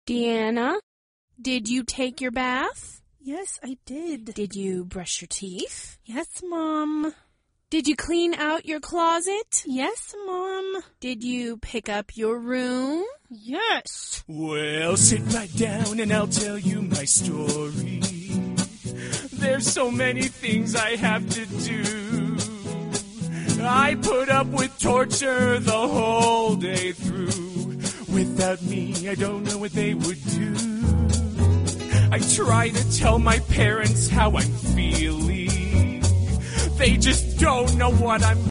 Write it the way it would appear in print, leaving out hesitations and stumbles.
Deanna, did you take your bath? Yes, I did. Did you brush your teeth? Yes, Mom. Did you clean out your closet? Yes, Mom. Did you pick up your room? Yes. Well, sit right down and I'll tell you my story. There's so many things I have to do. I put up with torture the whole day through. Without me, I don't know what they would do. I try to tell my parents how I'm feeling. They just don't know what I'm